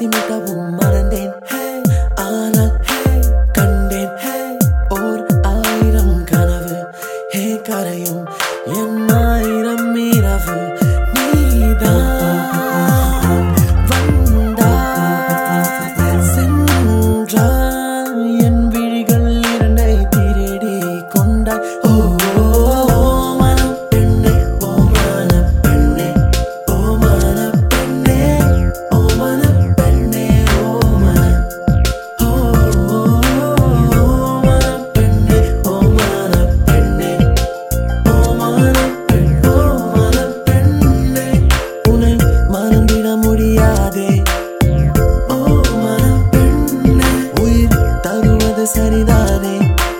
சிமிட்டவும் மறந்தேன். ஆனால் கண்டேன் ஓர் ஆயிரம் கனவு. கரையும் என் ஆயிரம் இரவு. நீதான் வந்தாய் சென்றாய் என் விழிகள் இரண்டை திருடி கொண்டாய். ஓ மனம் பெண்ணே, ஓ மன பெண்ணே, ஓ மன பெண்ணே, ஓ மன பெண்ணே, ஓ மன ஓ மன பெண்ணே, ஓ மன பெண்ணே, ஓ மன பெண், ஓ மன பெண்ணே. உன்னை மறந்திட முடியாதே ஓ மன பெண்ணே. உயிர் தருவது சரிதானே.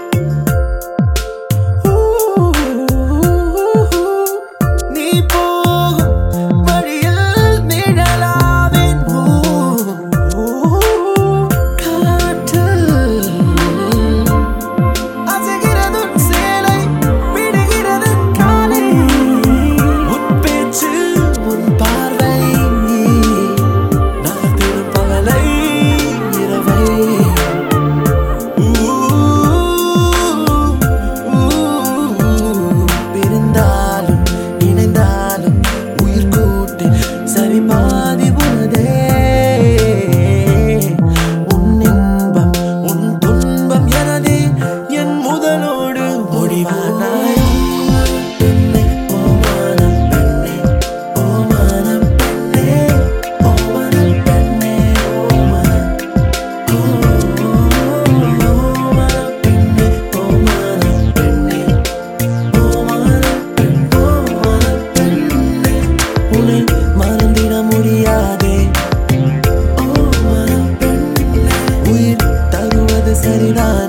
நீ போகும் வழியில் நிழலாவேன். காற்றில் அசைகிறது உன் சேலை, விடுகிறது காலை. உன் பேச்சு, உன் பார்வை நகர்த்திடும் பகலை இரவை. பிரிந்தாலும் இணைந்தாலும் உயிர் கூட்டு சரி பாதி உனதே. உன் இன்பம் உன் துன்பம் எனதே. என் முதலோடு முடிவானாய். பெண்ணே, ஓ மனம் பெண்ணே, ஓ மனம் பெண்ணே, ஓ மனம் பெண்ணே, ஓ மனம் ஓ மனம் பெண்ணே, ஓ மனம் பெண்ணே, ஓ மனம் பெண், ஓ மனம் பெண்ணே. உன்னை மறந்திட முடியாதே ஓ மனம் பெண்ணே. உயிர் தருவது சரிதானே.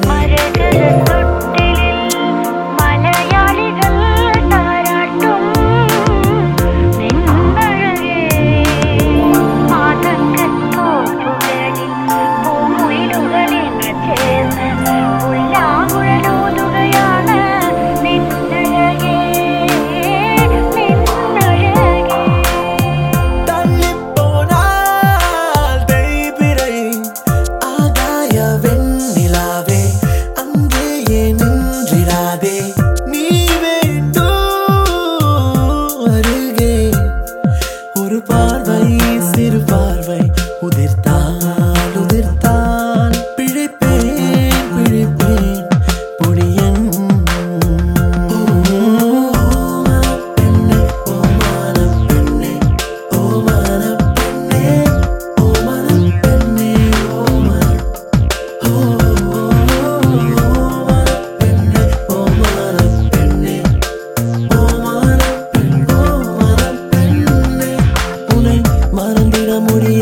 தள்ளிப்போனால் தேய்பிறை ஆகாய வெண்ணிலாவே, அங்கேயே நின்றிடாதே. நீ வேண்டும் அருகே. ஒரு பார்வை சிறு பார்வை உதிர்த்தால் உதிர்த்தால் பிழைப்பேன் பிழைப்பேன் பொடியன். ஓ மனம் பெண்ணே, ஓ மனம் பெண்ணே, ஓ மனம் பெண்ணே, ஓ மனம் பெண்ணே, ஓ மனம் ஓ மனம் பெண்ணே, ஓ மனம் பெண்ணே, ஓ மனம் பெண், ஓ மனம் பெண்ணே. உன்னை மறந்திட முடியாது.